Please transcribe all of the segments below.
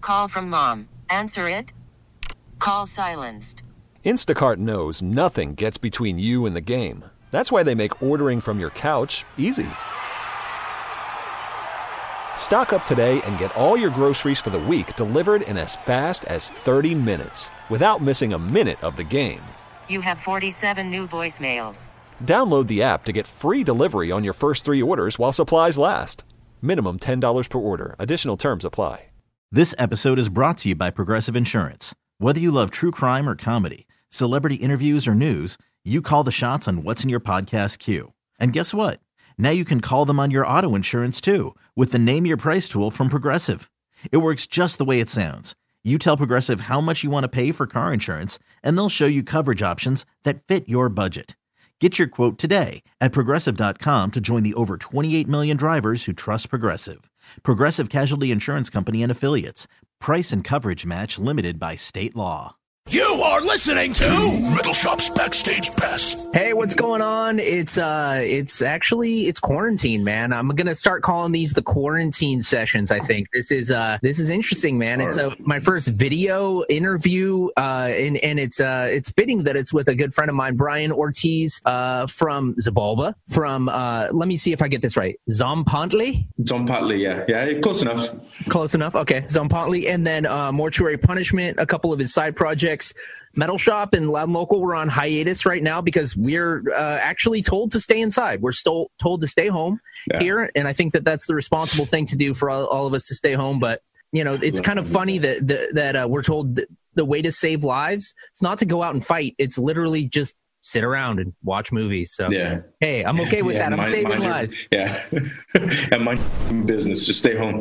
call from mom. Answer it. Call silenced. Instacart knows nothing gets between you and the game. That's why they make ordering from your couch easy. Stock up today and get all your groceries for the week delivered in as fast as 30 minutes without missing a minute of the game. You have 47 new voicemails. Download the app to get free delivery on your first 3 orders while supplies last. Minimum $10 per order. Additional terms apply. This episode is brought to you by Progressive Insurance. Whether you love true crime or comedy, celebrity interviews or news, you call the shots on what's in your podcast queue. And guess what? Now you can call them on your auto insurance too with the Name Your Price tool from Progressive. It works just the way it sounds. You tell Progressive how much you want to pay for car insurance, and they'll show you coverage options that fit your budget. Get your quote today at Progressive.com to join the over 28 million drivers who trust Progressive. Progressive Casualty Insurance Company and Affiliates. Price and coverage match limited by state law. You are listening to Metal Shop's Backstage Pass. Hey, what's going on? It's quarantine, man. I'm gonna start calling these the quarantine sessions. I think this is interesting, man. It's my first video interview, and it's fitting that it's with a good friend of mine, Brian Ortiz, from Xibalba, from let me see if I get this right, Zompantli, yeah, close enough. Okay, Zompantli, and then Mortuary Punishment, a couple of his side projects. Metal Shop and Loud and Local, we're on hiatus right now because we're actually told to stay inside. We're still told to stay home here, and I think that that's the responsible thing to do for all of us to stay home. But you know, it's kind of funny that we're told the way to save lives is not to go out and fight. It's literally just sit around and watch movies. So hey, I'm okay with that. I'm saving lives. And my business, just stay home.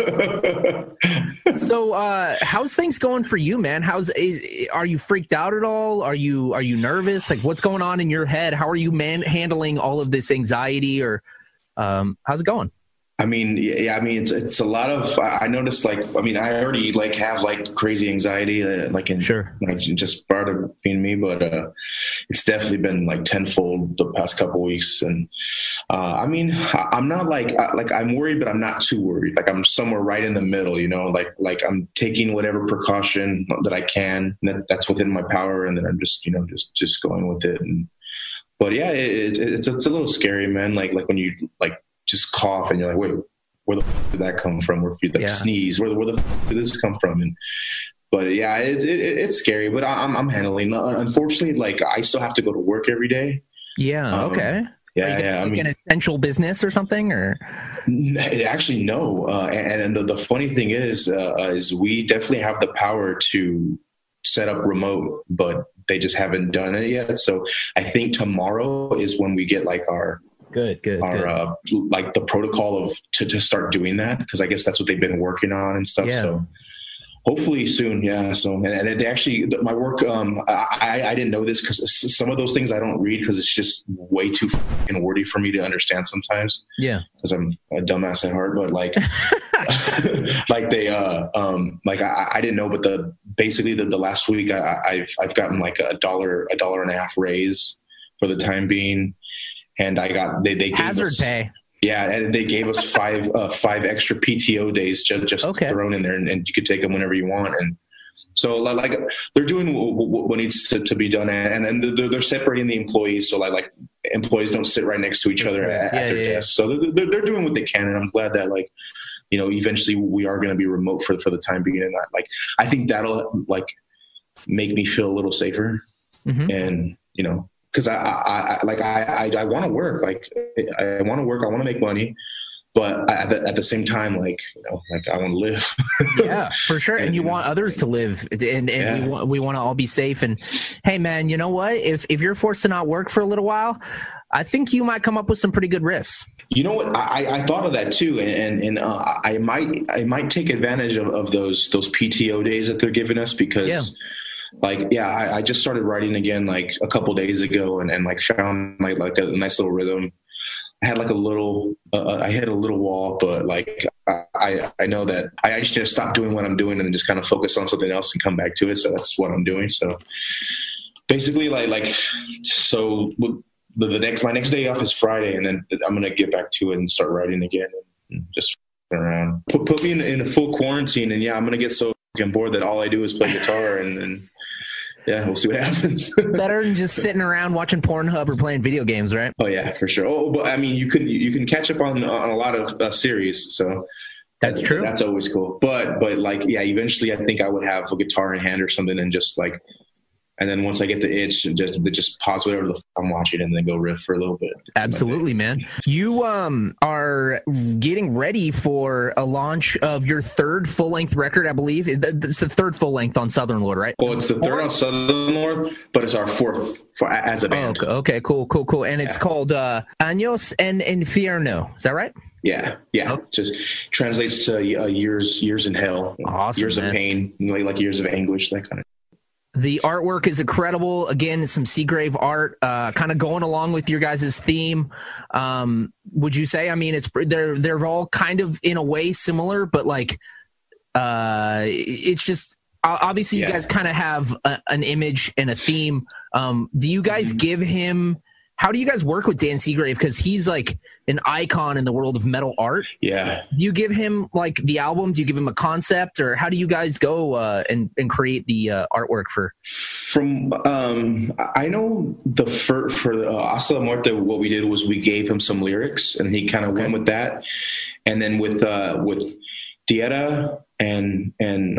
So how's things going for you, man? Are you freaked out at all? Are you nervous? Like, what's going on in your head? How are you handling all of this anxiety, or how's it going? I mean, it's a lot of, I noticed, I already have crazy anxiety, just part of being me, but it's definitely been tenfold the past couple weeks. And I'm not I'm worried, but I'm not too worried. I'm somewhere right in the middle, I'm taking whatever precaution that I can, that's within my power. And then I'm just going with it. But yeah, it's a little scary, man. Like when you just cough and you're like, wait, where the f- did that come from? Or if you sneeze, where the f- did this come from? But yeah, it's scary, but I'm handling. Unfortunately, I still have to go to work every day. Yeah. Okay. Yeah. An essential business or something, or actually no. And the funny thing is we definitely have the power to set up remote, but they just haven't done it yet. So I think tomorrow is when we get our the protocol to start doing that, because I guess that's what they've been working on and stuff. Yeah. So hopefully soon. Yeah. So, and they actually, my work, I didn't know this because some of those things I don't read because it's just way too fucking wordy for me to understand sometimes. Yeah. Because I'm a dumbass at heart, but I didn't know, but basically the last week I've gotten $1.50 raise for the time being. And I got they gave hazard pay. Yeah, and they gave us five extra PTO days just thrown in there, and you could take them whenever you want. And so they're doing what needs to be done, and then they're separating the employees, so employees don't sit right next to each other at their desks. So they're doing what they can, and I'm glad that eventually we are going to be remote for the time being, and I think that'll make me feel a little safer, and because I want to work. I want to work. I want to make money, but at the same time, I want to live. Yeah, for sure. And you want others to live, and we want to all be safe. And hey, man, you know what? If you're forced to not work for a little while, I think you might come up with some pretty good riffs. You know what? I thought of that too, and I might take advantage of those PTO days that they're giving us because. Yeah. I just started writing again a couple days ago and found a nice little rhythm. I had I hit a little wall, but I know that I just stop doing what I'm doing and just kind of focus on something else and come back to it. So that's what I'm doing. So basically my next day off is Friday, and then I'm going to get back to it and start writing again and just around. Put me in a full quarantine, and I'm gonna get so fucking bored that all I do is play guitar, and yeah, we'll see what happens. Better than just sitting around watching Pornhub or playing video games, right? Oh yeah, for sure. Oh, but I mean, you can catch up on a lot of series, so that's true. That's always cool. But like, yeah, eventually I think I would have a guitar in hand or something, and just like. And then once I get the itch, just pause whatever the I'm watching and then go riff for a little bit. Absolutely, man. You are getting ready for a launch of your third full-length record, I believe. It's the third full-length on Southern Lord, right? Well, it's the third on Southern Lord, but it's our fourth as a band. Oh, okay, cool. And it's called Años en Infierno. Is that right? Yeah. Oh. Just translates to years in hell. Awesome, years man. of pain, like years of anguish, that kind of. The artwork is incredible. Again, some Seagrave art, kind of going along with your guys' theme. Would you say? I mean, they're all kind of in a way similar, but like, it's just obviously you guys kind of have an image and a theme. Do you guys give him? How do you guys work with Dan Seagrave? Because he's like an icon in the world of metal art. Yeah. Do you give him like the album? Do you give him a concept, or how do you guys go and create the artwork for? From I know for Hasta la Muerte, what we did was we gave him some lyrics, and he kind of went with that. And then with Tierra and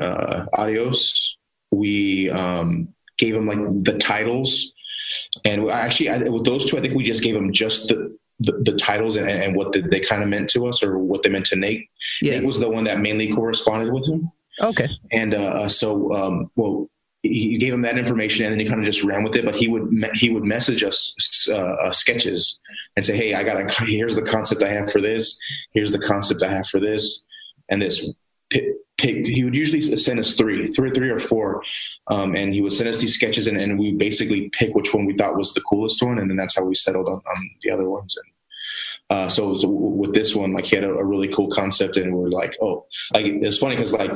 Adios, we gave him like the titles. And actually, with those two, I think we just gave them just the titles and what they kind of meant to us, or what they meant to Nate. Yeah. Nate was the one that mainly corresponded with him. Okay. And well, he gave him that information, and then he kind of just ran with it. But he would message us sketches and say, "Hey, here's the concept I have for this. Here's the concept I have for this, and this." He would usually send us three or four, and he would send us these sketches, and we basically pick which one we thought was the coolest one, and then that's how we settled on the other ones. And so with this one, like, he had a really cool concept, and we were like, oh, like, it's funny because like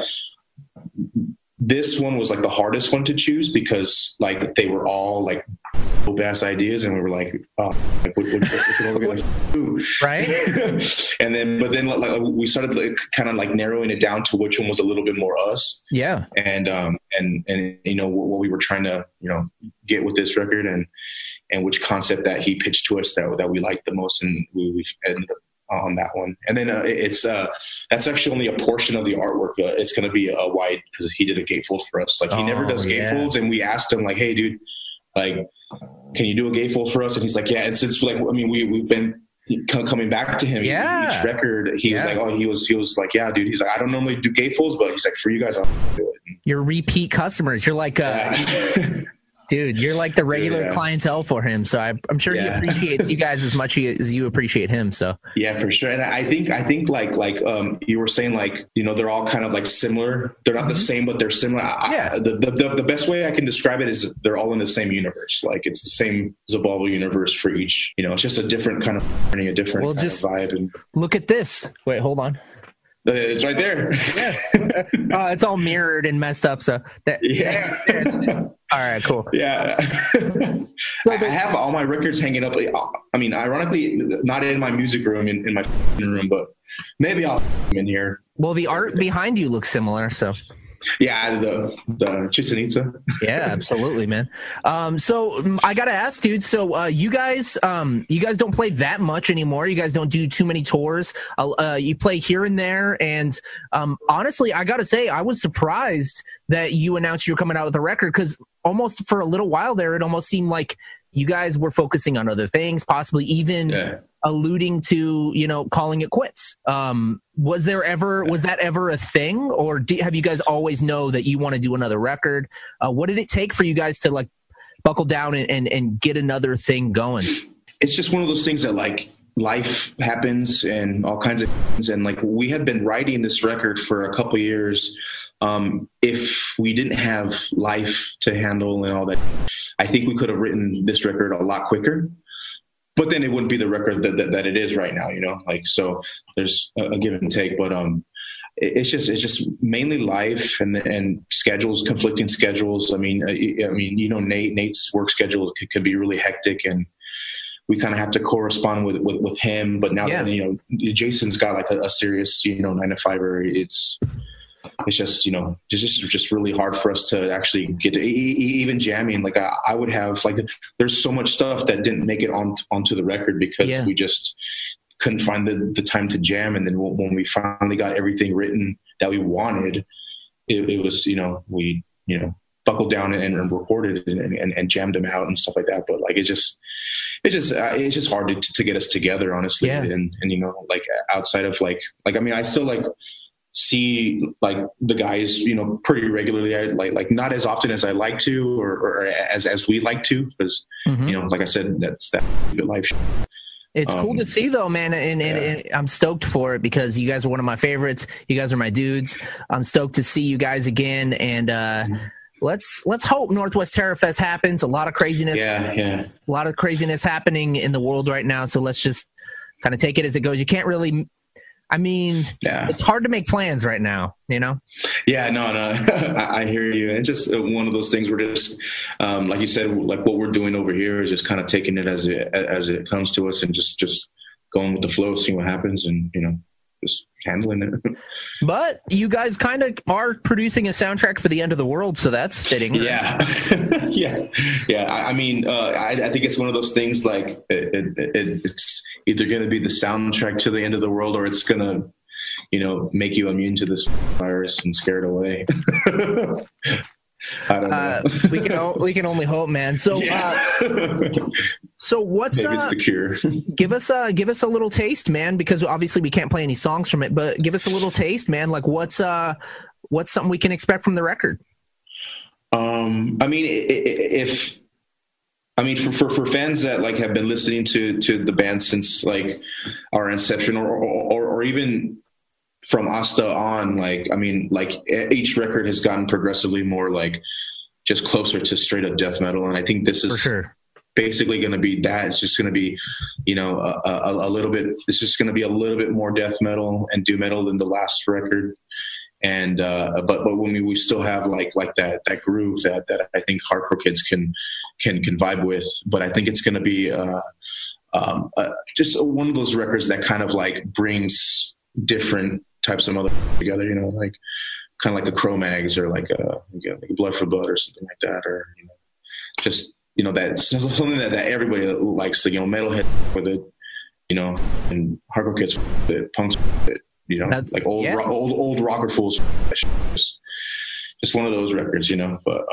this one was like the hardest one to choose because like they were all like dope-ass ideas, and we were like, oh, like, what are we gonna do? Right. But then like, we started like, kind of like narrowing it down to which one was a little bit more us. Yeah. And you know what we were trying to, you know, get with this record, and which concept that he pitched to us that we liked the most, and we ended up on that one. And then it's that's actually only a portion of the artwork. It's going to be a wide, because he did a gatefold for us. Like, he never does gatefolds, and we asked him like, hey dude, like, can you do a gatefold for us? And he's like, yeah. And since like, I mean, we've been coming back to him each record. He was like, oh, he was like, yeah, dude. He's like, I don't normally do gatefolds, but he's like, for you guys, I'll do it. You're repeat customers. You're like, dude, you're like the regular clientele for him. So I'm sure he appreciates you guys as much as you appreciate him. So yeah, for sure. And I think like you were saying, like, you know, they're all kind of like similar. They're not the same, but they're similar. The best way I can describe it is they're all in the same universe. Like, it's the same Xibalba universe for each. You know, it's just a different kind of a different kind of vibe. And look at this. Wait, hold on. It's right there. Yes. It's all mirrored and messed up. So all right, cool. Yeah. I have all my records hanging up. I mean, ironically, not in my music room, in my room, but maybe I'll in here. Well, the art behind you looks similar, so. Yeah, the Chichen Itza. Yeah, absolutely, man. So I gotta ask, dude. So you guys don't play that much anymore. You guys don't do too many tours. You play here and there, and honestly, I gotta say, I was surprised that you announced you were coming out with a record, because almost for a little while there, it almost seemed like you guys were focusing on other things, possibly even alluding to, you know, calling it quits. Was that ever a thing, or have you guys always know that you want to do another record? What did it take for you guys to like buckle down and get another thing going? It's just one of those things that, like, life happens and all kinds of things. And like, we had been writing this record for a couple years. If we didn't have life to handle and all that, I think we could have written this record a lot quicker. But then it wouldn't be the record that it is right now, you know. Like, so there's a give and take, but it's just mainly life and schedules, conflicting schedules. I mean, you know, Nate's work schedule could be really hectic, and we kind of have to correspond with him. But now that, you know, Jason's got like a serious, you know, 9-to-5-er, it's just, you know, just really hard for us to actually get to even jamming. Like I would have like, there's so much stuff that didn't make it onto the record because we just couldn't find the time to jam. And then when we finally got everything written that we wanted, it was, you know, we, you know, buckled down and recorded and jammed them out and stuff like that. But like, it's just hard to get us together, honestly. Yeah. And, you know, like outside of like, I mean, I still like see like the guys, you know, pretty regularly. I like not as often as I like to, or as we like to, because, you know, like I said, that's that life. It's cool to see though, man. And I'm stoked for it because you guys are one of my favorites. You guys are my dudes. I'm stoked to see you guys again. And, let's hope Northwest Terror Fest happens. A lot of craziness. A lot of craziness happening in the world right now. So let's just kind of take it as it goes. You can't really, I mean, it's hard to make plans right now, you know? Yeah, no. I hear you. And just one of those things where just, like you said, like what we're doing over here is just kind of taking it as it comes to us and just going with the flow, seeing what happens and, you know, just handling it. But you guys kind of are producing a soundtrack for the end of the world, so that's fitting. Yeah. I mean, I think it's one of those things like it's either going to be the soundtrack to the end of the world or it's going to, you know, make you immune to this virus and scare it away. I don't know. we can only hope, man. So, so what's maybe it's the cure? give us a little taste, man, because obviously we can't play any songs from it, but give us a little taste, man. Like what's something we can expect from the record? I mean, for fans that like have been listening to the band since like our inception or even from Asta on, like, I mean, like each record has gotten progressively more like just closer to straight up death metal. And I think this is for sure basically going to be that. It's just going to be, you know, a little bit, it's just going to be a little bit more death metal and doom metal than the last record. And, but when we still have like that groove that I think hardcore kids can vibe with, but I think it's going to be, just one of those records that kind of like brings different types of mother together, you know, like kind of like a Cro-Mags or like a Blood for Blood or something like that, or, you know, just, you know, that's something that everybody likes, you know, metalhead with it, you know, and hardcore kids with it, punks with it, you know, that's, like old rocker fools. Just one of those records, you know. But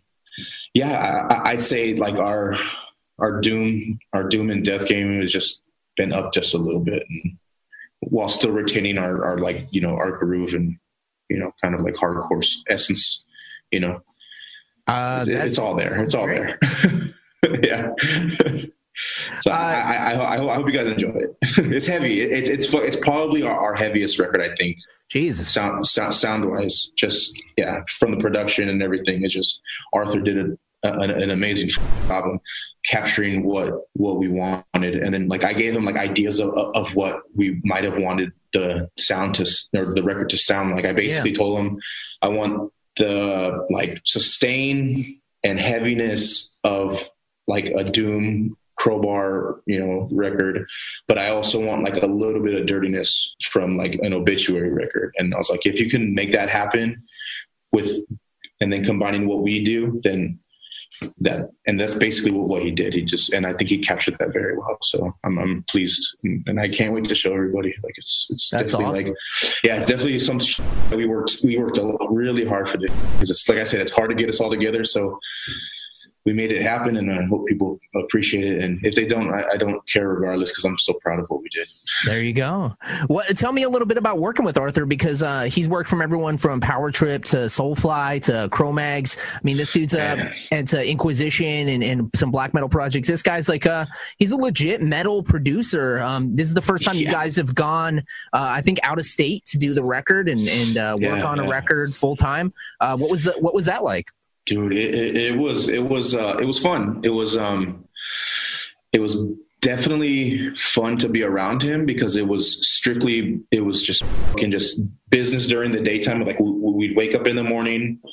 I'd say like our doom and death game has just been up just a little bit, and while still retaining our like, you know, our groove and, you know, kind of like hardcore essence, you know. It's all there. It's all there. Yeah. So I hope you guys enjoy it. It's heavy. It's probably our heaviest record, I think. Jesus. Sound wise, just from the production and everything. It's just Arthur did an amazing job capturing what we wanted, and then like I gave him like ideas of what we might have wanted the sound to, or the record to sound like. I basically told him I want the like sustain and heaviness of like a doom Crowbar, you know, record, but I also want like a little bit of dirtiness from like an Obituary record. And I was like, if you can make that happen and then combining what we do, then that's basically what he did. And I think he captured that very well. So I'm pleased, and I can't wait to show everybody. Like it's definitely awesome. Like, definitely some that we worked really hard for this, because it's like I said, it's hard to get us all together. So we made it happen, and I hope people appreciate it. And if they don't, I don't care regardless, because I'm so proud of what we did. There you go. Well, tell me a little bit about working with Arthur, because he's worked from everyone from Power Trip to Soulfly to Cro-Mags. I mean, this dude's and to Inquisition and some black metal projects. This guy's like he's a legit metal producer. This is the first time you guys have gone, I think, out of state to do the record and work on a record full time. What was that like? Dude, it was fun. It was definitely fun to be around him, because it was just business during the daytime. Like we'd wake up in the morning,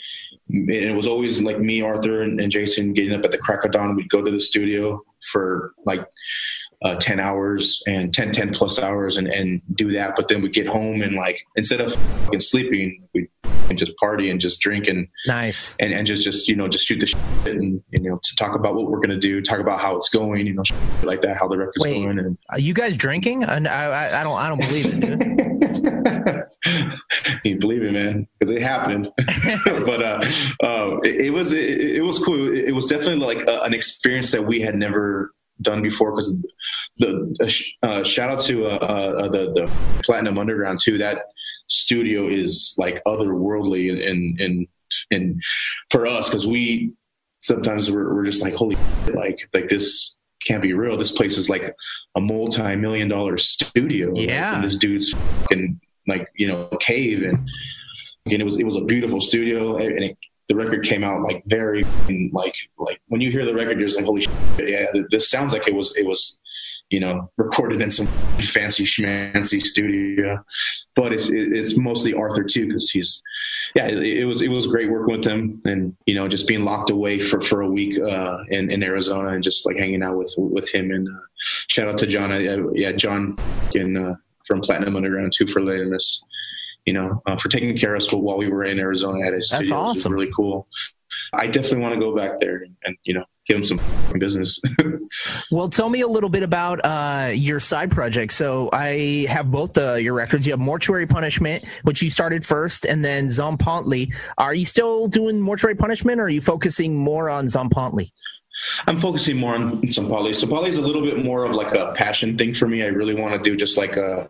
it was always like me, Arthur, and Jason getting up at the crack of dawn. We'd go to the studio for like 10 hours and 10 plus hours and do that. But then we'd get home and like, instead of sleeping, we'd just party and just drink and nice and just shoot the shit and to talk about what we're going to do, talk about how it's going, like that, how the record's going. And are you guys drinking? And I don't believe it, dude. You believe it, man, because it happened. But it was cool. It was definitely like an experience that we had never done before, because the shout out to the Platinum Underground too. That studio is like otherworldly and for us, because we sometimes we're just like, holy shit, like this can't be real. This place is like a multi-million-dollar studio. Yeah, and this dude's fucking like cave, and it was a beautiful studio, and the record came out like very like when you hear the record, you're just like, holy shit, yeah, this sounds like it was recorded in some fancy schmancy studio. But it's mostly Arthur too, because it was great working with him, and just being locked away for a week in Arizona and just like hanging out with him. And shout out to John, John from Platinum Underground too, for letting us, for taking care of us while we were in Arizona at his studio. That's awesome. It was really cool. I definitely want to go back there and give him some business. Well, tell me a little bit about your side project. So I have both your records. You have Mortuary Punishment, which you started first, and then Zompantli. Are you still doing Mortuary Punishment, or are you focusing more on Zompantli? I'm focusing more on Zompantli. Zompantli is a little bit more of like a passion thing for me. I really want to do just like a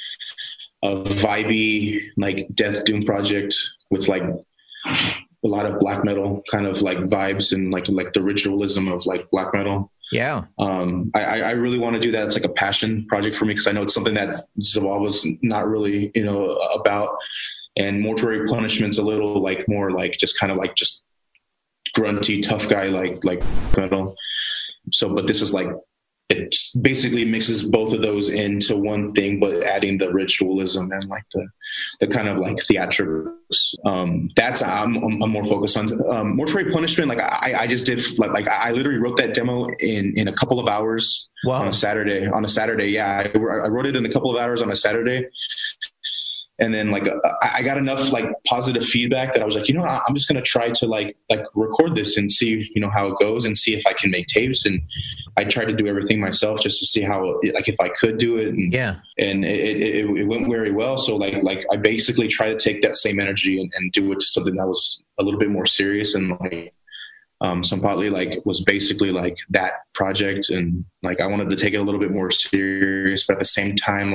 vibey, like death doom project with like a lot of black metal kind of like vibes and like the ritualism of like black metal. Yeah. I really want to do that. It's like a passion project for me, because I know it's something that Zawal was not really, about. And Mortuary Punishment's a little like more like just kind of like just grunty, tough guy like metal. So, but this is like, it basically mixes both of those into one thing, but adding the ritualism and like the kind of like theatrics. That's I'm more focused on. Mortuary Punishment, like I just did like I literally wrote that demo in a couple of hours. Wow. On a Saturday. Yeah, I wrote it in a couple of hours on a Saturday. And then like I got enough like positive feedback that I was like, I'm just gonna try to like record this and see how it goes, and see if I can make tapes. And I tried to do everything myself just to see how like if I could do it. And yeah, and it went very well. So like I basically try to take that same energy and do it to something that was a little bit more serious. And like Zompantli like was basically like that project, and like I wanted to take it a little bit more serious, but at the same time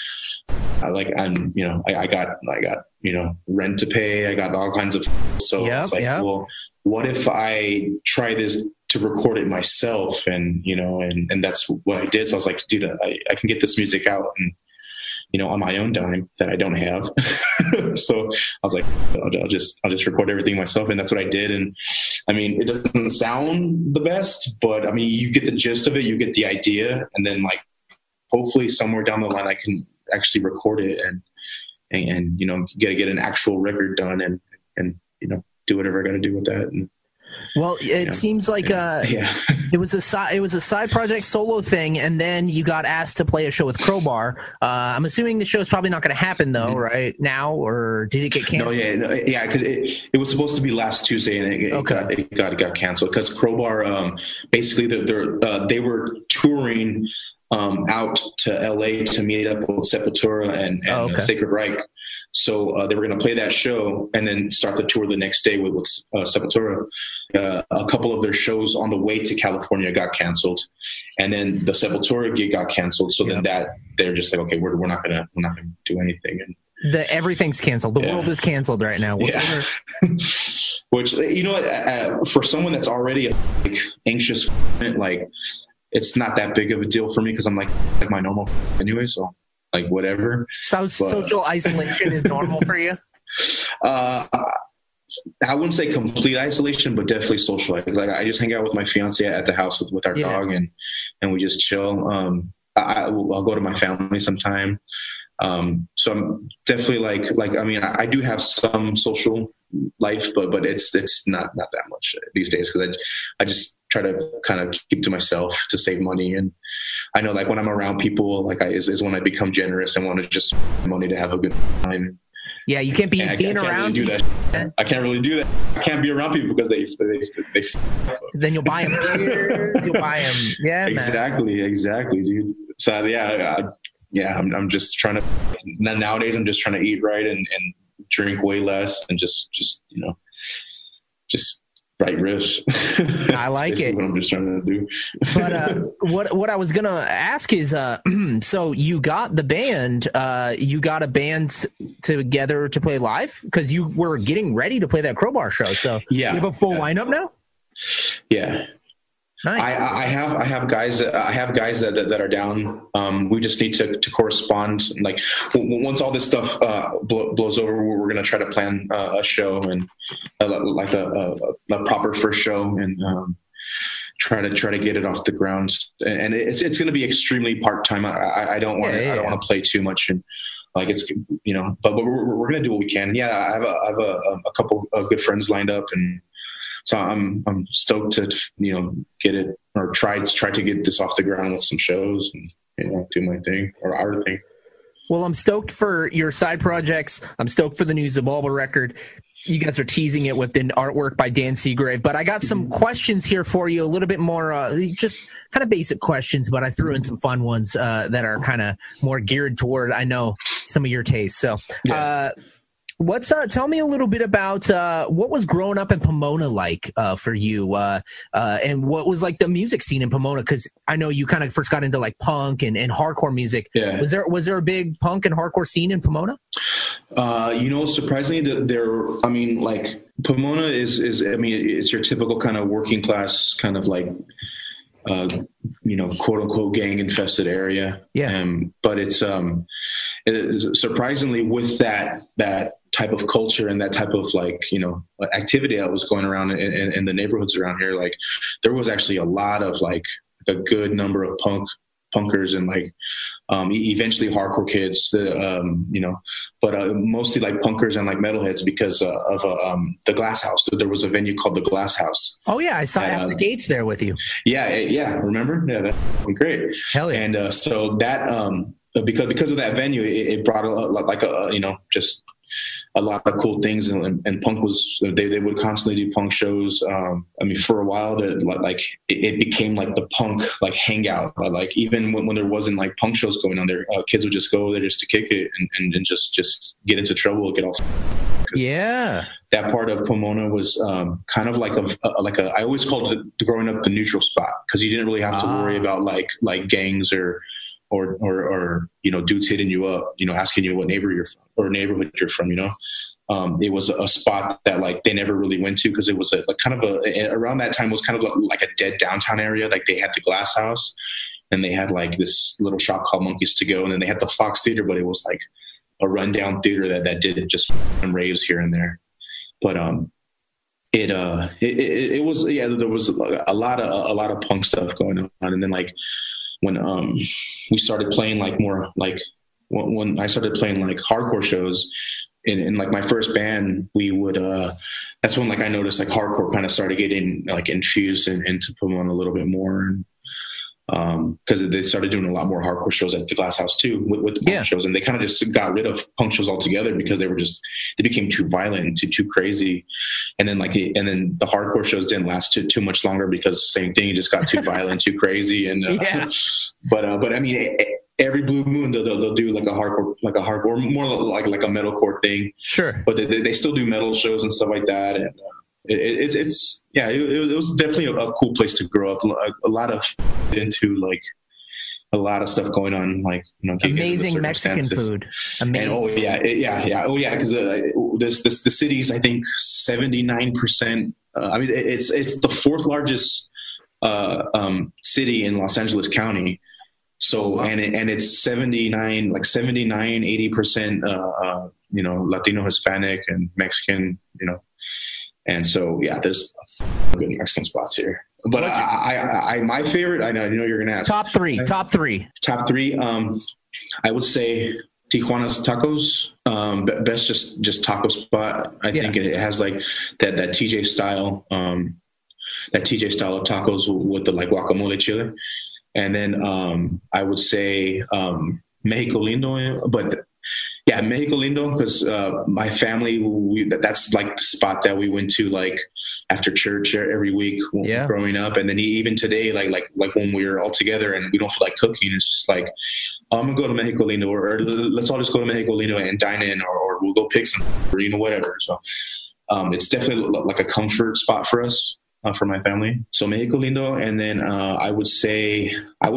I got rent to pay. I got all kinds of, so it's like, well, what if I try this to record it myself? And, and that's what I did. So I was like, dude, I can get this music out and, on my own dime that I don't have. So I was like, I'll just record everything myself. And that's what I did. And I mean, it doesn't sound the best, but I mean, you get the gist of it, you get the idea. And then like, hopefully somewhere down the line, I can actually record it and get an actual record done and do whatever I got to do with that. And well, it seems like it was a side project solo thing, and then you got asked to play a show with Crowbar. I'm assuming the show is probably not going to happen though, right now, or did it get canceled? No, because it was supposed to be last Tuesday, and it got canceled because Crowbar basically they were touring out to LA to meet up with Sepultura and Sacred Reich. So they were going to play that show and then start the tour the next day with Sepultura. A couple of their shows on the way to California got canceled, and then the Sepultura gig got canceled. So then they're just like, okay, we're not gonna do anything. And everything's canceled. The world is canceled right now. Yeah. Which for someone that's already anxious, like it's not that big of a deal for me because I'm like my normal anyway. So. Like whatever. So social isolation is normal for you? I wouldn't say complete isolation, but definitely social. Like I just hang out with my fiance at the house with our dog, and we just chill. I'll go to my family sometime. So I'm definitely like, I mean, I do have some social life, but it's not that much these days, because I just try to kind of keep to myself to save money. And I know, like, when I'm around people, like is when I become generous and want to just spend money to have a good time. Yeah, you can't be being around. Really do that. I can't really do that. I can't be around people because they Then you'll buy them beers. You'll buy them. Yeah, exactly, dude. So I'm just trying to. Nowadays, I'm just trying to eat right and drink way less and just write riffs. I like it. What I'm just trying to do. But what I was gonna ask is, so you got the band, you got a band together to play live, because you were getting ready to play that Crowbar show. So yeah, you have a full lineup now. Yeah. Nice. I have guys that are down. We just need to correspond. Like, once all this stuff blows over, we're gonna try to plan a show and like a proper first show, and try to get it off the ground. And it's gonna be extremely part time. I don't want to play too much, and like, it's, you know, but we're gonna do what we can. Yeah, I have a couple of good friends lined up, and so I'm stoked to, you know, get it, or try to get this off the ground with some shows and, you know, do my thing, or our thing. Well, I'm stoked for your side projects. I'm stoked for the new Xibalba record. You guys are teasing it with the artwork by Dan Seagrave, but I got some questions here for you, a little bit more, just kind of basic questions, but I threw in some fun ones that are kind of more geared toward, I know, some of your tastes. So, yeah. Tell me a little bit about what was growing up in Pomona like for you, and what was like the music scene in Pomona? Because I know you kind of first got into like punk and hardcore music. Yeah. Was there a big punk and hardcore scene in Pomona? You know, surprisingly, I mean, like, Pomona is I mean, it's your typical kind of working class kind of like, you know, quote unquote gang infested area. Yeah. But it's surprisingly, with that type of culture and that type of, like, you know, activity that was going around in the neighborhoods around here, like, there was actually a lot of, like, a good number of punkers and, like, eventually hardcore kids, you know, but mostly like punkers and like metalheads, because of the Glass House. So there was a venue called the Glass House. Oh yeah, I saw it at the gates there with you. Yeah. Remember? Yeah, that's great. Hell yeah. And so that because of that venue, it brought a lot, like, you know, just a lot of cool things, and punk was, they would constantly do punk shows. I mean, for a while, that, like, it became like the punk, like, hangout. Like, even when there wasn't like punk shows going on there, kids would just go there just to kick it and just get into trouble, get off. Yeah, that part of Pomona was kind of like I always called it, growing up, the neutral spot, because you didn't really have to worry about like gangs or you know, dudes hitting you up, you know, asking you what neighborhood you're from, you know. It was a spot that, like, they never really went to, because it was around that time was kind of like a dead downtown area. Like, they had the Glass House, and they had like this little shop called Monkeys to Go, and then they had the Fox Theater, but it was like a rundown theater that did just raves here and there. But it was, yeah, there was a lot of punk stuff going on. And then, like, when we started playing, like, more like when I started playing like hardcore shows in like my first band, we would that's when, like, I noticed like hardcore kind of started getting like infused into Pomona a little bit more, because they started doing a lot more hardcore shows at the Glass House too with the punk shows, and they kind of just got rid of punk shows altogether because they became too violent and too crazy. And then the hardcore shows didn't last too much longer, because same thing, it just got too violent, too crazy. And but I mean, every blue moon they'll do like a hardcore, more like a metalcore thing. Sure. But they still do metal shows and stuff like that. And it was definitely a cool place to grow up. A lot of into like a lot of stuff going on, like, you know, amazing Mexican food. Amazing. And because the city's, I think, 79%. I mean, it's the fourth largest city in Los Angeles County. So, wow. and it's 80%, you know, Latino, Hispanic, and Mexican, you know. And so, yeah, there's good Mexican spots here. But I my favorite, I know you're going to ask. Top three. I would say Tijuana's Tacos. Best just taco spot. I think it has like that TJ style, that TJ style of tacos with the like guacamole chile. And then I would say Mexico Lindo, but yeah, Mexico Lindo, because my family, that's like the spot that we went to like after church every week growing up. And then even today, like when we're all together and we don't feel like cooking, it's just like, I'm gonna go to Mexico Lindo, or let's all just go to Mexico Lindo and dine in, or we'll go pick some, or whatever. So it's definitely like a comfort spot for us. For my family. So Mexico Lindo. And then I would say I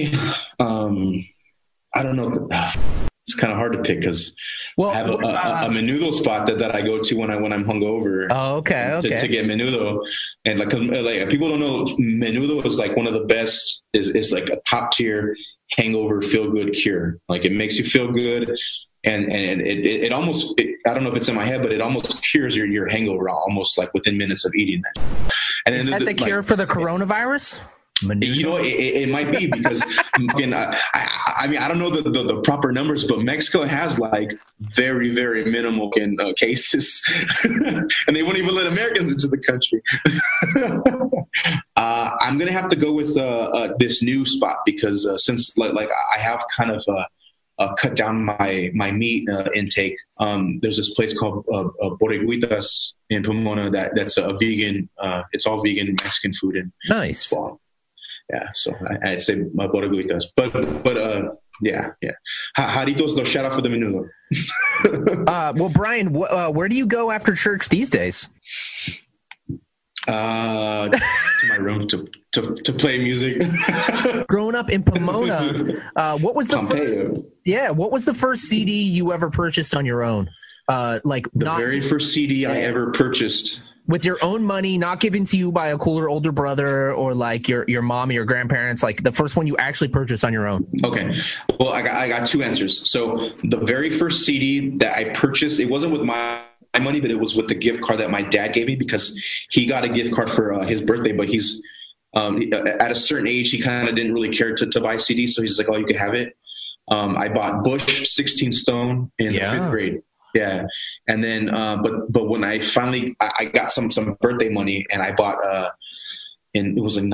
don't know. It's kind of hard to pick because I have a menudo spot that I go to when I'm hungover. Oh, okay. To get menudo. And like people don't know, menudo is like one of the best, is like a top tier hangover feel good cure. Like it makes you feel good. And it almost, I don't know if it's in my head, but it almost cures your hangover almost like within minutes of eating that. And is that the cure for the coronavirus? You know, it might be because I mean, I don't know the proper numbers, but Mexico has like very, very minimal cases, and they won't even let Americans into the country. I'm gonna have to go with this new spot because since like I have kind of cut down my meat intake. There's this place called Borreguitas in Pomona that's a vegan. It's all vegan Mexican food and nice. Yeah, so I'd say my Borreguitas, but yeah. Jaritos, though, shout out for the menudo. Well, Brian, where do you go after church these days? To my room to play music. Growing up in Pomona, what was the first CD you ever purchased on your own? Very first CD I ever purchased with your own money, not given to you by a cooler older brother or like your mom or your grandparents. Like the first one you actually purchased on your own. Okay, well, I got two answers. So the very first CD that I purchased, it wasn't with my money, but it was with the gift card that my dad gave me because he got a gift card for his birthday, but he's at a certain age, he kind of didn't really care to buy CDs. So he's like, oh, you can have it. I bought Bush 16 Stone in the 5th grade. Yeah. And then, but when I finally, I got some birthday money and I bought, and it was like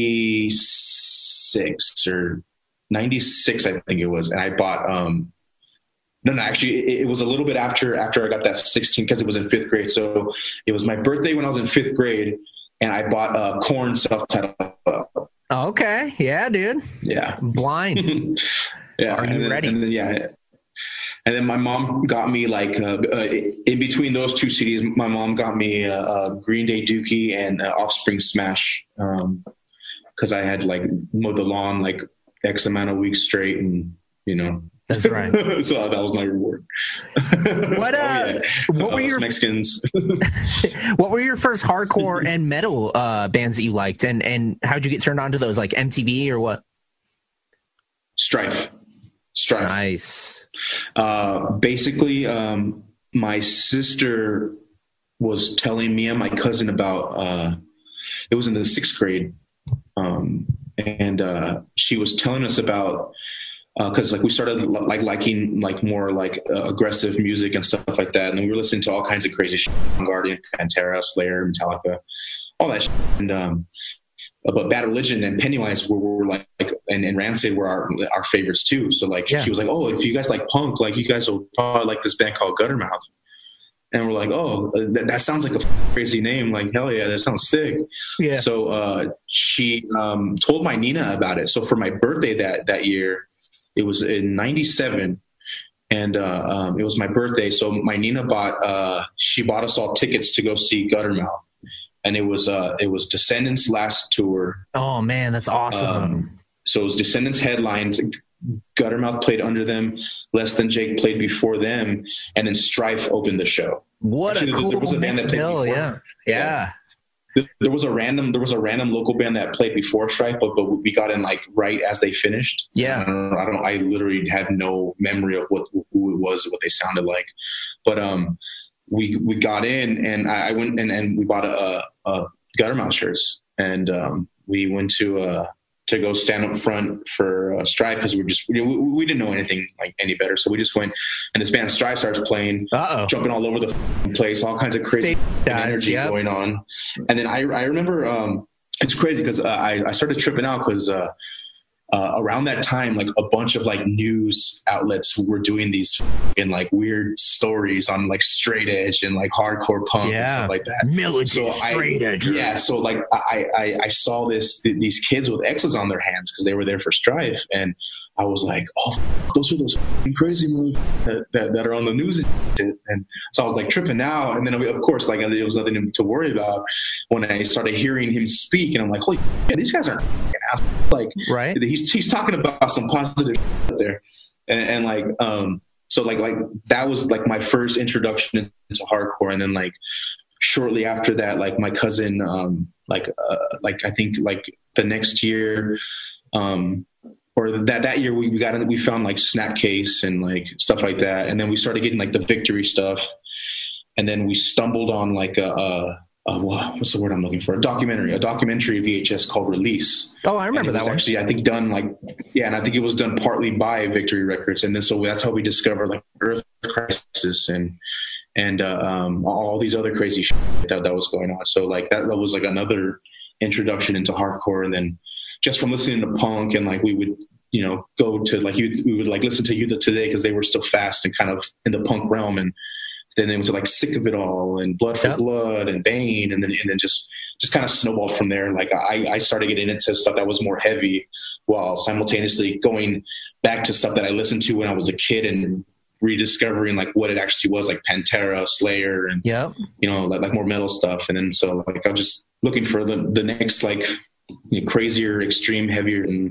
96 or 96, I think it was. And I bought, no, actually, it was a little bit after I got that 16 because it was in 5th grade. So it was my birthday when I was in 5th grade, and I bought Korn self-titled. Okay, yeah, dude. Yeah, Blind. Yeah, are you ready? And then my mom got me like in between those two CDs, my mom got me Green Day Dookie and Offspring Smash because I had like mowed the lawn like X amount of weeks straight, and That's right. So that was my reward. What were your Mexicans? What were your first hardcore and metal bands that you liked, and how'd you get turned on to those? Like MTV or what? Strife. Nice. Basically, my sister was telling me and my cousin about. It was in the 6th grade, and she was telling us about. Because like we started liking like more like aggressive music and stuff like that, and we were listening to all kinds of crazy shit: Guardian, Pantera, Slayer, Metallica, all that shit. And but Bad Religion and Pennywise were like and Rancid were our favorites too. So like she was like, oh, if you guys like punk, like you guys will probably like this band called Guttermouth. And we're like, oh, that sounds like a crazy name. Like, hell yeah, that sounds sick. Yeah. So she told my Nina about it. So for my birthday that year. It was in 97, and it was my birthday. So my Nina she bought us all tickets to go see Guttermouth, and it was Descendants' last tour. Oh man, that's awesome. So it was Descendants headlined. Guttermouth played under them. Less Than Jake played before them, and then Strife opened the show. What a cool mixed bill! Yeah. There was a random local band that played before Strife, but we got in like right as they finished. Yeah, I literally have no memory of who it was, what they sounded like, but we got in, and I went and we bought a Guttermouth shirts, and we went to to go stand up front for Strive because we didn't know anything like any better. So we just went, and this band Strive starts playing, jumping all over the place, all kinds of crazy energy going on. And then I remember it's crazy because I started tripping out because around that time, like a bunch of like news outlets were doing these in like weird stories on like straight edge and like hardcore punk and stuff like that. Militant straight edge. Yeah. So like I saw these kids with X's on their hands because they were there for Strife, and I was like, oh, those are those crazy moves that are on the news. And so I was like tripping out. And then of course, like there was nothing to worry about when I started hearing him speak, and I'm like, holy shit, these guys aren't assholes. Like, right. He's talking about some positive out there. And like, so like that was like my first introduction into hardcore. And then like shortly after that, like my cousin, like I think like the next year, or that year we found like Snapcase and like stuff like that. And then we started getting like the Victory stuff. And then we stumbled on like what's the word I'm looking for? A documentary VHS called Release. Oh, I remember that one. Actually, I think done like, and I think it was done partly by Victory Records. And then, so that's how we discovered like Earth Crisis and all these other crazy shit that was going on. So like that was like another introduction into hardcore. And then just from listening to punk, and like we would, go to like we would like listen to Youth of Today because they were still fast and kind of in the punk realm. And then they went to like Sick of It All and Blood for Blood and Bane, and then just kind of snowballed from there. Like I started getting into stuff that was more heavy, while simultaneously going back to stuff that I listened to when I was a kid and rediscovering like what it actually was, like Pantera, Slayer, and like more metal stuff. And then so like I'm just looking for the next like crazier, extreme, heavier, and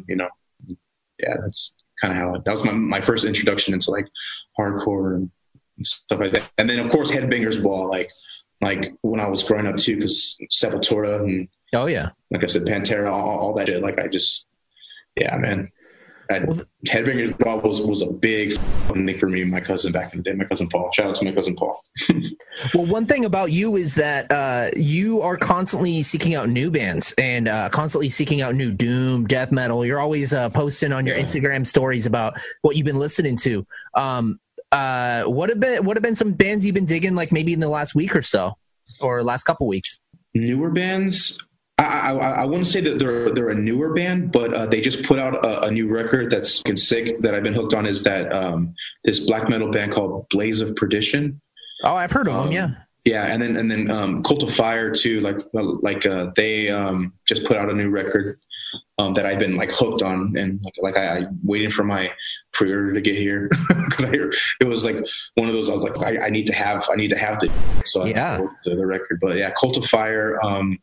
that's kind of how that was my first introduction into like hardcore and stuff like that. And then of course Headbangers Ball, like when I was growing up too, because Sepultura and like I said, Pantera, all that shit. Like I just, man. Headbangers Ball was a big thing for me and my cousin back in the day. My cousin Paul. Shout out to my cousin Paul. Well, one thing about you is that you are constantly seeking out new bands and constantly seeking out new doom, death metal. You're always posting on your Instagram stories about what you've been listening to. What have been some bands you've been digging, like maybe in the last week or so, or last couple weeks? Newer bands. I wouldn't say that they're a newer band, but they just put out a new record that's sick that I've been hooked on. Is that this black metal band called Blaze of Perdition? Oh, I've heard of them. Yeah. Yeah, and then Cult of Fire too. Like they just put out a new record that I've been like hooked on, and like I waiting for my pre-order to get here because it was like one of those. I was like, I need to have the so I wrote the record. But yeah, Cult of Fire.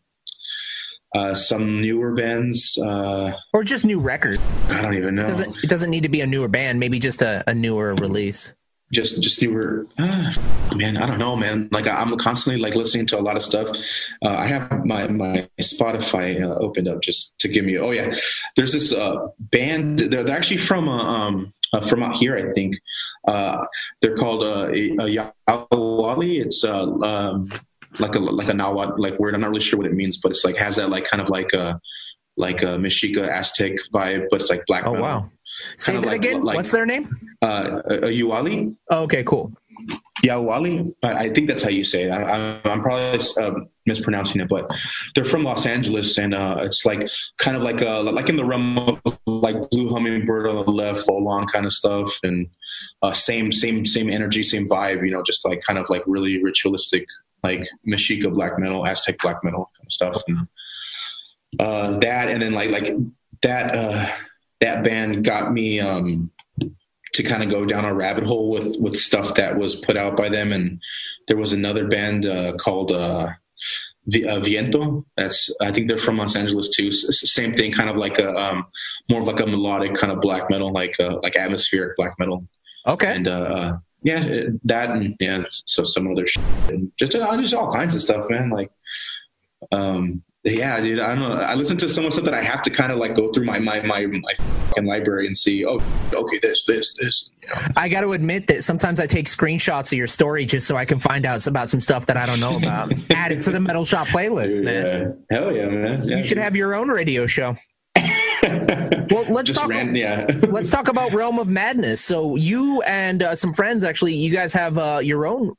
Some newer bands, or just new records. I don't even know. It doesn't need to be a newer band. Maybe just a newer release. Just newer. Man, I don't know, man. Like I'm constantly like listening to a lot of stuff. I have my Spotify opened up just to give me. Oh yeah, there's this band. They're actually from out here, I think. They're called Yawali. It's like a Nahuatl like word. I'm not really sure what it means, but it's like has that like kind of like a Mexica Aztec vibe, but it's like black metal. Oh wow! Say that again. What's their name? Yawali. Oh, okay, cool. Yawali. I think that's how you say it. I'm probably mispronouncing it, but they're from Los Angeles, and it's like kind of like in the realm of like Blue Hummingbird on the Left, Full On kind of stuff, and same energy, same vibe. Just like kind of like really ritualistic, like Mexica black metal, Aztec black metal kind of stuff. And that, and then like that band got me to kind of go down a rabbit hole with stuff that was put out by them. And there was another band called Viento. I think they're from Los Angeles too. It's the same thing, kind of like a more of like a melodic kind of black metal, like atmospheric black metal. Okay. And that, and so some other shit, and just all kinds of stuff, man. Like, yeah, dude, I don't know. I listen to so much stuff that I have to kind of like go through my fucking library and see, oh, okay, this. I got to admit that sometimes I take screenshots of your story just so I can find out about some stuff that I don't know about. Add it to the Metal Shop playlist, man. Hell yeah, man. Yeah, you should have your own radio show. Well, let's talk about Realm of Madness. So you and some friends, actually, you guys have your own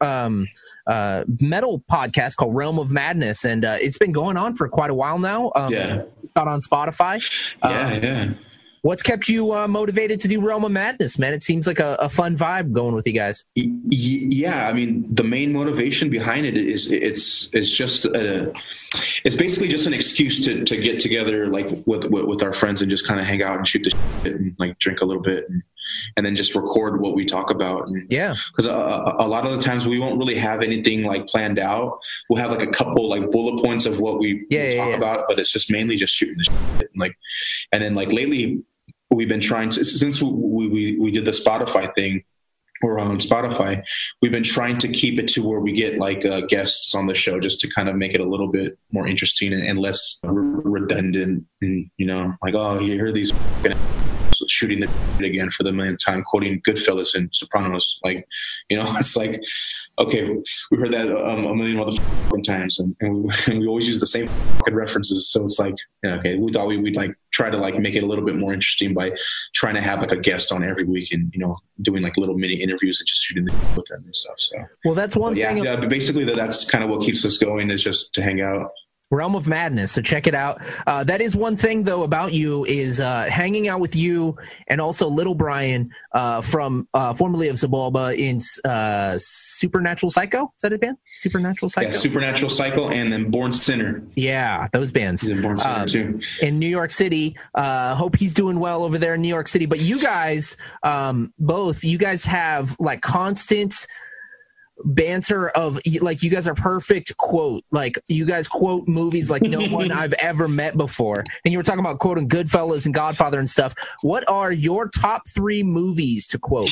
metal podcast called Realm of Madness, and it's been going on for quite a while now. It's out on Spotify. Yeah. What's kept you motivated to do Realm of Madness, man? It seems like a fun vibe going with you guys. Yeah, I mean, the main motivation behind it is it's basically just an excuse to get together, like with our friends, and just kind of hang out and shoot the shit and like drink a little bit and then just record what we talk about. Yeah, because a lot of the times we won't really have anything like planned out. We'll have like a couple like bullet points of what we talk about, but it's just mainly just shooting the shit and then like lately. We've been trying to, since we did the Spotify thing, or on Spotify, we've been trying to keep it to where we get like guests on the show, just to kind of make it a little bit more interesting and less redundant. And, you know, like, oh, you hear these shooting the again for the millionth time, quoting Goodfellas and Sopranos. Like, you know, it's like, okay, we heard that a million motherfucking times, and we always use the same fucking references. So it's like, yeah, okay, we thought we'd like try to like make it a little bit more interesting by trying to have like a guest on every week, and you know, doing like little mini interviews and just shooting with them and stuff. So well, that's one thing. Yeah, basically that's kind of what keeps us going, is just to hang out. Realm of Madness, so check it out. That is one thing though about you, is hanging out with you and also Little Brian from formerly of Zabalba in Supernatural Psycho. Is that a band? Supernatural Psycho? Yeah, Supernatural Psycho, and then Born Sinner. Yeah, those bands. He's in Born Sinner too. In New York City. Hope he's doing well over there in New York City. But you guys, both, you guys have like constant banter of like, you guys are perfect quote, like you guys quote movies like no one I've ever met before. And you were talking about quoting Goodfellas and Godfather and stuff. What are your top 3 movies to quote?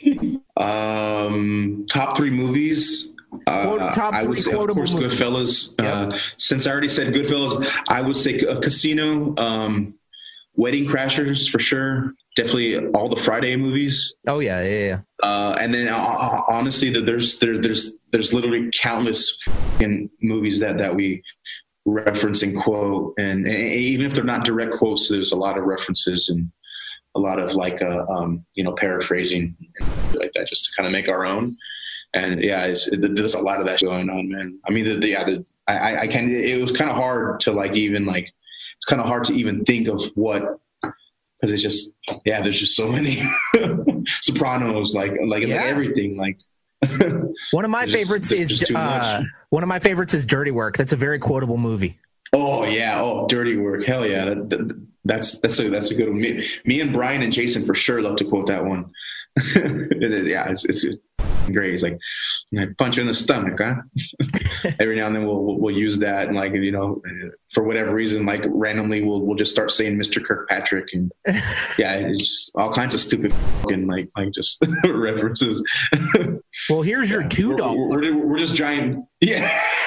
Top 3 movies. I would say, of course, movies. Goodfellas. Yep. Since I already said Goodfellas, I would say Casino, Wedding Crashers for sure. Definitely all the Friday movies. Oh yeah. And then honestly, there's literally countless movies that we reference and quote, and even if they're not direct quotes, there's a lot of references and a lot of like paraphrasing and like that, just to kind of make our own. And yeah, there's a lot of that going on, man. I mean, I can. It was kind of hard to like even like. It's kind of hard to even think of what, because it's just, yeah, there's just so many Sopranos, like everything. Like one of my favorites is Dirty Work. That's a very quotable movie. Oh yeah, Dirty Work. Hell yeah, that's a good one. Me and Brian and Jason for sure love to quote that one. Yeah, it's great. It's like, punch you in the stomach, huh? Every now and then we'll use that, and like, you know, for whatever reason, like randomly we'll just start saying Mr. Kirkpatrick, and yeah, it's just all kinds of stupid fucking like just references. Well, here's your $2. We're just giant. Yeah.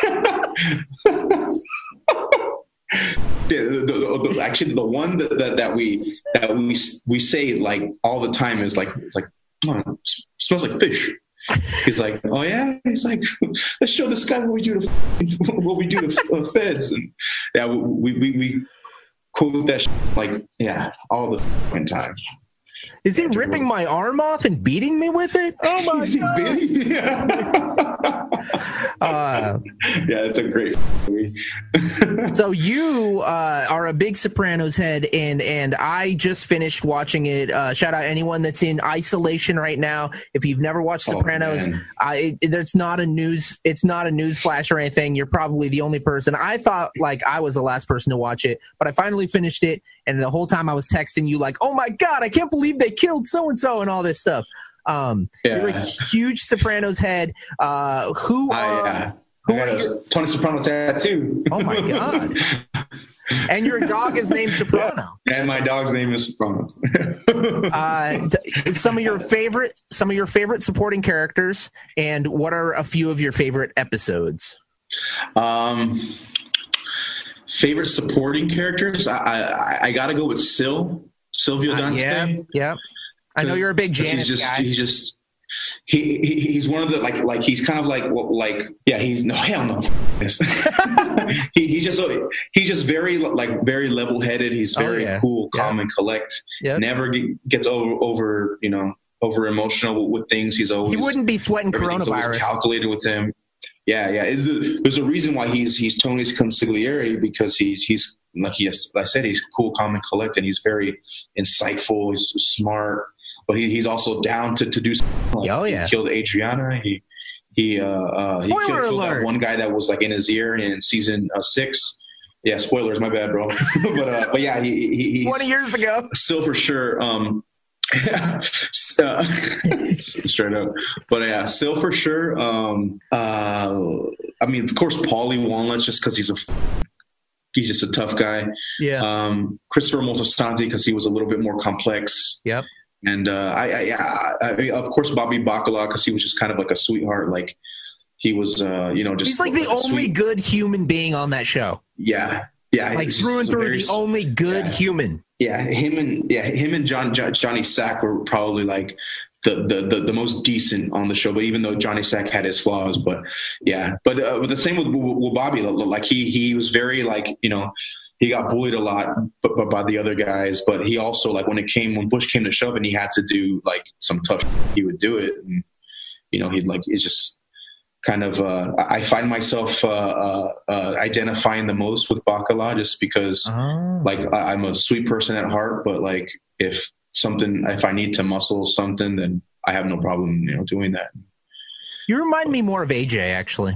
Actually, the one that we say like all the time is like, come on, smells like fish. He's like, oh yeah. He's like, let's show this guy what we do to feds. And yeah, we quote that like, yeah, all the fucking time. Is he ripping my arm off and beating me with it? Oh my god! Yeah, it's a great movie. So you are a big Sopranos head, and I just finished watching it. Shout out anyone that's in isolation right now. If you've never watched Sopranos, it's not a news flash or anything. You're probably the only person. I thought like I was the last person to watch it, but I finally finished it, and the whole time I was texting you like, "Oh my god, I can't believe they killed so and so," and all this stuff. You're a huge Sopranos head. Who are a Tony Soprano tattoo? Oh my god! And your dog is named Soprano. Yeah. And my dog's name is Soprano. Some of your favorite supporting characters, and what are a few of your favorite episodes? Favorite supporting characters? I got to go with Silvio Dante. Yeah. I know you're a big Janice guy. he's one of the like he's kind of he's no hell no. he's just very very level headed. He's very cool, calm, and collect. Yep. Never gets over emotional with things. He wouldn't be sweating coronavirus. Calculated with him. Yeah. There's a reason why he's Tony's consigliere, because he's like I said, he's cool, calm, and collect, and he's very insightful. He's smart, but he's also down to do something. He killed Adriana. He killed that one guy that was like in his ear in season 6. Yeah, spoilers, my bad, bro. but yeah, he's 20 years ago. Still for sure. Straight up, but yeah, still for sure. I mean, of course, Paulie Walnut, just because he's just a tough guy. Yeah. Christopher Moltisanti, because he was a little bit more complex. Yep. And of course, Bobby Bacala, because he was just kind of like a sweetheart. Like he was, just he's like the only good human being on that show. Yeah. Like through and through, the only good human. Yeah, him and Johnny Sack were probably like the most decent on the show. But even though Johnny Sack had his flaws, but the same with Bobby. Like he was very he got bullied a lot by the other guys. But he also when Bush came to shove and he had to do like some tough, he would do it. And it's just kind of I find myself identifying the most with Bacala, just because I'm a sweet person at heart, but like if I need to muscle something, then I have no problem doing that. You remind me more of AJ, actually.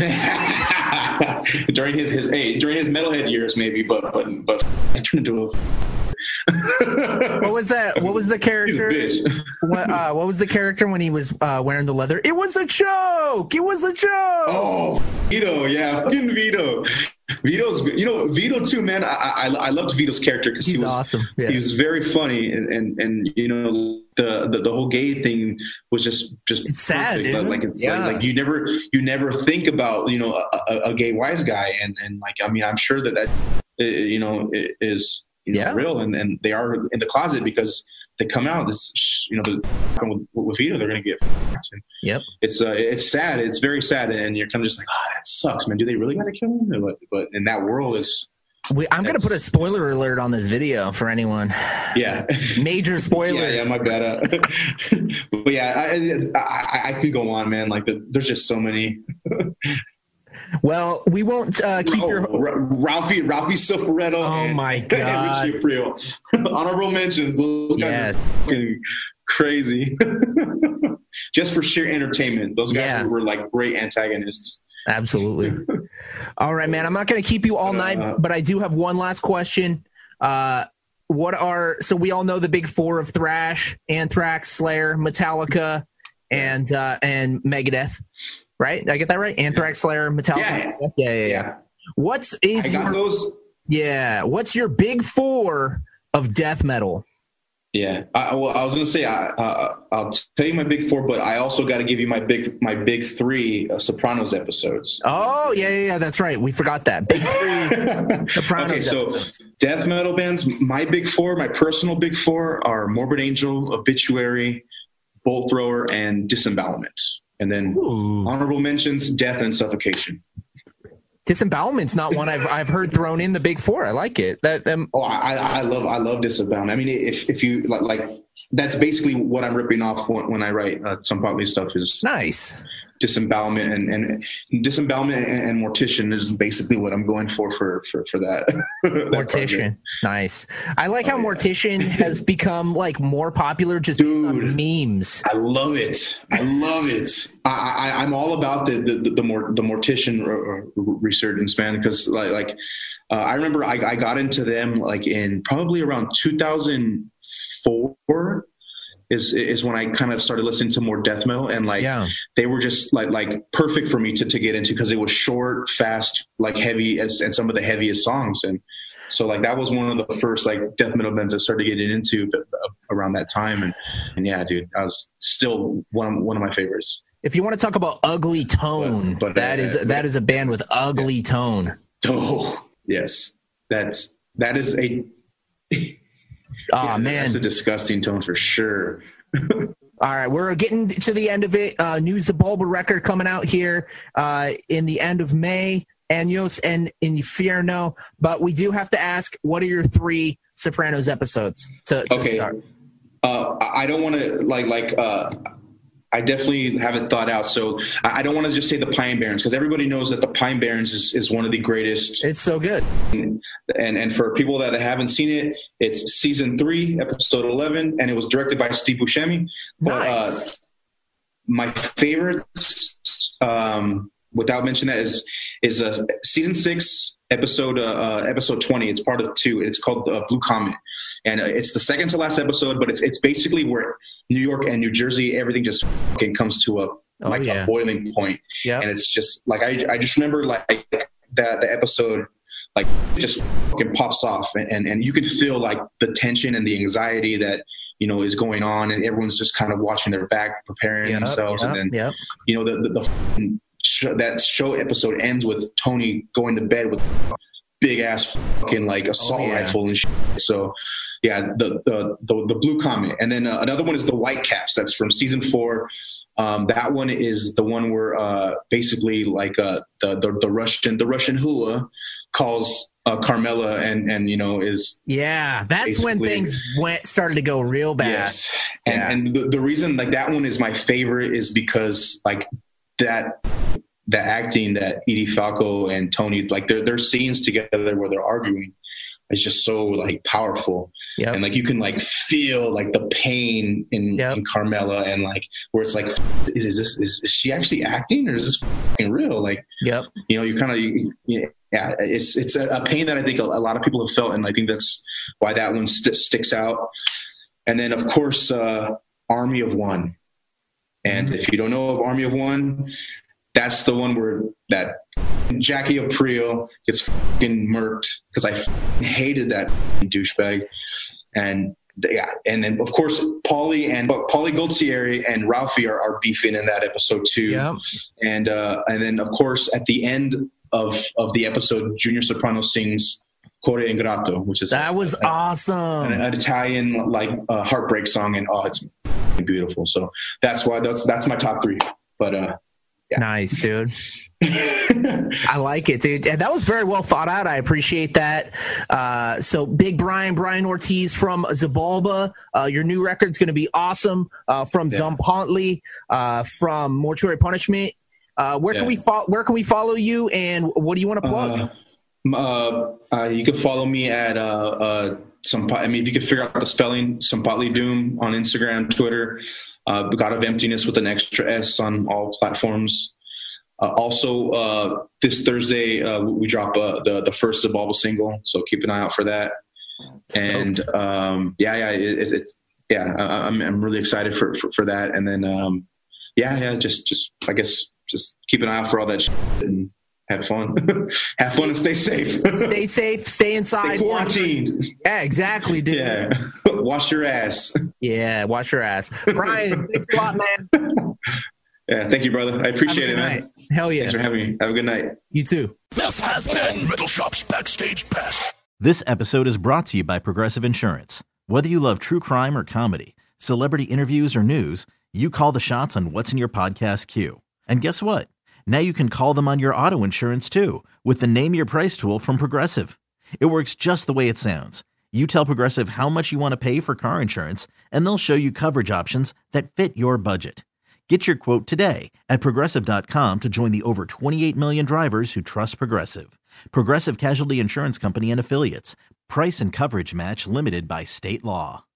during his metalhead years, maybe, but I turned into a What was that? What was the character? What was the character when he was wearing the leather? It was a joke. It was a joke. Oh, Vito, yeah, fucking Vito. Vito too, man. I loved Vito's character because he was awesome. Yeah. He was very funny, and the whole gay thing was just it's sad, dude. Like you never think about a gay wise guy, and I'm sure that is real, and they are in the closet because they come out. This with Vito, they're gonna get. Yep. It's sad. It's very sad, and you're kind of just like, oh, that sucks, man. Do they really gotta kill him? But in that world, I'm gonna put a spoiler alert on this video for anyone. Yeah. Major spoilers. Yeah, my bad. But yeah, I could go on, man. Like there's just so many. Well, we won't keep Ralphie Cifaretto. Oh my God. Richie Aprile. Honorable mentions. Those guys are fucking crazy. Just for sheer entertainment. Those guys were like great antagonists. Absolutely. All right, man. I'm not going to keep you all night, but I do have one last question. So we all know the big four of thrash: Anthrax, Slayer, Metallica, and Megadeth. Right? Did I get that right? Anthrax, Slayer, Metallica. Yeah. What's your big four of death metal? Yeah. I was gonna say I'll tell you my big four, but I also got to give you my big three Sopranos episodes. Oh yeah. That's right. We forgot that big three Sopranos. Okay, so episodes. Death metal bands. My big four, my personal big four, are Morbid Angel, Obituary, Bolt Thrower, and Disembowelment. And then honorable mentions: Death and Suffocation. Disembowelment's not one I've heard thrown in the big four. I like it. I love Disembowelment. I mean, if you like, that's basically what I'm ripping off when I write some Potley stuff. Is nice. Disembowelment and Disembowelment and Mortician is basically what I'm going for that. Mortician, nice. I like how Mortician has become like more popular just on memes. I love it. I'm all about the Mortician resurgence, man. Because I remember I got into them like in probably around 2004. Is when I kind of started listening to more death metal, and they were just like perfect for me to get into, because it was short, fast, like heavy, and some of the heaviest songs. And so that was one of the first death metal bands I started getting into around that time. And yeah, dude, I was still one of my favorites. If you want to talk about ugly tone, but that is a band with ugly tone. Oh yes, that is a. Oh man, that's a disgusting tone for sure. All right, we're getting to the end of it. New Zabulba record coming out here in the end of May. Años and Infierno. But we do have to ask, what are your 3 Sopranos episodes to start? I don't want to I definitely have it thought out. So I don't want to just say the Pine Barrens, because everybody knows that the Pine Barrens is one of the greatest. It's so good. And for people that haven't seen it, it's season 3, episode 11, and it was directed by Steve Buscemi. Nice. My favorite, without mentioning that, is season 6, episode 20. It's part of 2. It's called Blue Comet. And it's the second to last episode, but it's basically where New York and New Jersey, everything just fucking comes to a boiling point. Yep. And it's just like, I just remember like that the episode like just fucking pops off, and you can feel like the tension and the anxiety that, you know, is going on, and everyone's just kind of watching their back, preparing themselves. And then, you know, that show episode ends with Tony going to bed with big ass fucking like assault rifle and shit. So the Blue Comet. And then another one is the Whitecaps. That's from season 4. That one is the one where basically like the Russian hula calls Carmela and you know is that's when things started to go real bad. Yes. And the reason like that one is my favorite is because like the acting that Edie Falco and Tony, like their scenes together where they're arguing is just so like powerful. Yep. And like you can like feel like the pain in Carmela, and like where it's like, is she actually acting, or is this fucking real? Like, you know, you kind of it's a pain that I think a lot of people have felt, and I think that's why that one sticks out. And then of course Army of One. And if you don't know of Army of One, that's the one where that Jackie Aprile gets fucking murked, because I hated that douchebag. And then of course Paulie Gualtieri and Ralphie are beefing in that episode too. Yeah. And then of course at the end of the episode, Junior Soprano sings Core Ingrato, which is awesome. An Italian like heartbreak song, and it's beautiful. So that's why that's my top 3. But nice, dude. I like it, dude. And that was very well thought out. I appreciate that. So Big Brian Ortiz from Zabulba, your new record's going to be awesome. From Zompantli, from Mortuary Punishment. Where can we follow you, and what do you want to plug? You can follow me at if you could figure out the spelling, Zompantli Doom on Instagram, Twitter. God of Emptiness with an extra S on all platforms. Also, this Thursday we drop the first Zabulba single, so keep an eye out for that. And I'm really excited for that. And then just I guess just keep an eye out for all that shit and have fun. Have fun and stay safe. Stay safe. Stay inside. Stay quarantined. Yeah, exactly, dude. Yeah. Wash your ass. Yeah, wash your ass. Brian, thanks a lot, man. Yeah, thank you, brother. I appreciate it, man. Hell yeah. Thanks for having me. Have a good night. You too. This has been Metal Shop's Backstage Pass. This episode is brought to you by Progressive Insurance. Whether you love true crime or comedy, celebrity interviews or news, you call the shots on what's in your podcast queue. And guess what? Now you can call them on your auto insurance too, with the Name Your Price tool from Progressive. It works just the way it sounds. You tell Progressive how much you want to pay for car insurance, and they'll show you coverage options that fit your budget. Get your quote today at Progressive.com to join the over 28 million drivers who trust Progressive. Progressive Casualty Insurance Company and Affiliates. Price and coverage match limited by state law.